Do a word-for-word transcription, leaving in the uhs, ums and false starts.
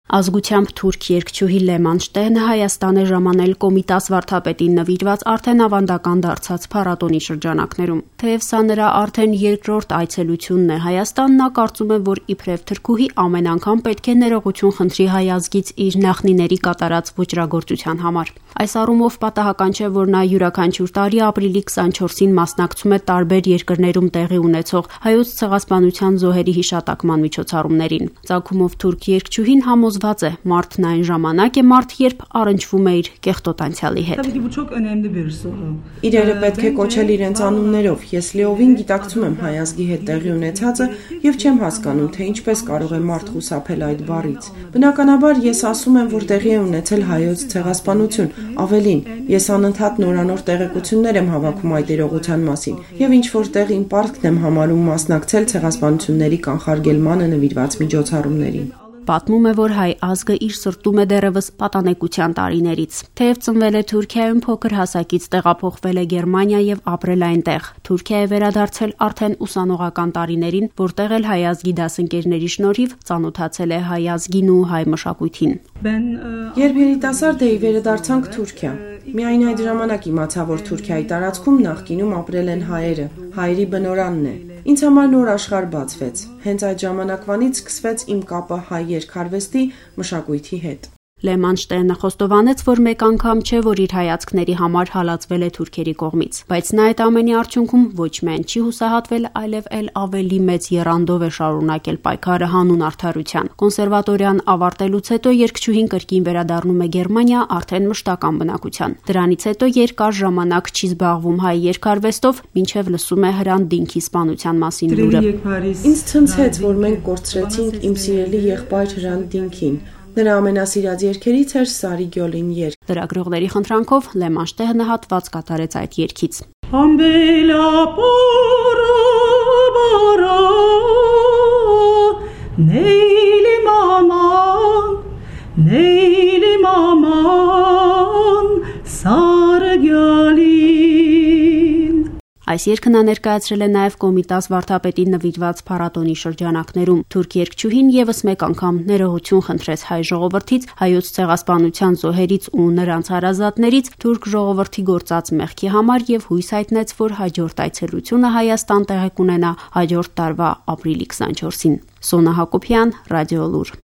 Ազգությամբ թուրք երգչուհի Լեման Շտեհնը Հայաստան է ժամանել Կոմիտաս վարդապետին նվիրված արդեն ավանդական դարձած փառատոնի շրջանակներում։ Թեև սա նրա արդեն երկրորդ այցելությունն է Հայաստան, նա կարծում է, որ իբրև թրքուհի ամեն անգամ պետք է ներողություն խնդրի հայ ազգից իր նախնիների կատարած ոճրագործության համար։ Այս առումով պատահական չէ, որ նա յուրաքանչյուր տարի ապրիլի քսանչորսին մասնակցում է տարբեր երկրներում տեղի ունեցող հայոց ցեղասպանության զոհերի հիշատակման միջոցառումներին։ Ծագումով թուրք երգչուհին համոզված է, մարդն այն ժամանակ է մարդ, երբ առնչվում է իր կեղտոտ անցյալի հետ։ Իրերը պետք է կոչել իրենց անուններով։ Ես լիովին գիտակցում եմ հայ ազգի հետ տեղի ունեցածը եւ չեմ հասկանում, թե ինչպես կարող է մարդ խուսափել այդ բառից։ Բնականաբար ես ասում եմ, որ տեղի է ունեցել հայոց ցեղասպանություն։ Ավելին, ես անընդհատ նորանոր տեղեկություններ եմ հավաքում այդ իրողության մասին եւ ինչ որ տեղին պարտքն եմ համարում մասնակցել ցեղասպանությունների կանխարգելմանը նվիրված միջոցառումներին։ Պատմում է, որ հայ ազգը իր սրտում է դեռևս պատանեկության տարիներից։ Թեև ծնվել է Թուրքիայում, փոքր հասակից տեղափոխվել է Գերմանիա եւ ապրել այնտեղ։ Թուրքիա է վերադարձել արդեն ուսանողական տարիներին, որտեղ էլ հայ ազգի դասընկերների շնորհիվ ծանոթացել է հայ ազգին ու հայ մշակույթին։ Երբ երիտասարդ էի, վերադարձանք Թուրքիա։ Միայն այդ ժամանակ իմացա, որ Թուրքիայի տարածքում նախկինում ապրել են հայերը։ Հայերի բնորանն է։ Ինձ համար նոր աշխարհ բացվեց։ Հենց այդ ժամանակվանից սկսվեց իմ կապը հայ երգարվեստի մշակույթի հետ։ Լեման Շտեհնը խոստովանեց, որ մեկ անգամ չէ, որ իր հայացքների համար հալածվել է թուրքերի կողմից, բայց նա այդ ամենի արդյունքում ոչ միայն չի հուսահատվել, այլև էլ ավելի մեծ եռանդով է շարունակել պայքարը հանուն արդարության։ Կոնսերվատորիան ավարտելուց հետո երգչուհին կրկին վերադառնում է Գերմանիա արդեն մշտական բնակության։ Դրանից հետո երկար ժամանակ չի զբաղվում հայ երգարվեստով, մինչև լսում է Հրանտ Դինքի սպանության մասին լուրը։ Ինձ ցնցեց, որ մենք կորցրեցինք իմ սիրելի եղբայր Հրանտ Դինքին։ Նրա ամենասիրած երգերից էր Սարի Գյոլին երգ։ Լրագրողների խնդրանքով Լեման Շտեհնը հատված կատարեց այդ երգից։ Neyli maman, neyli maman, Sarı Gölin. Այս երգը նա ներկայացրել է նաև Կոմիտաս վարդապետին նվիրված փառատոնի շրջանակներում։ Թուրք երգչուհին եւս մեկ անգամ ներողություն խնդրեց հայ ժողովրդից, հայոց ցեղասպանության զոհերից ու նրանց հարազատներից թուրք ժողովրդի գործած մեղքի համար եւ հույս հայտնեց, որ հաջորդ այցելությունը Հայաստան տեղի կունենա հաջորդ տարվա ապրիլի քսանչորսին։ Սոնա Հակոբյան, Ռադիոլուր։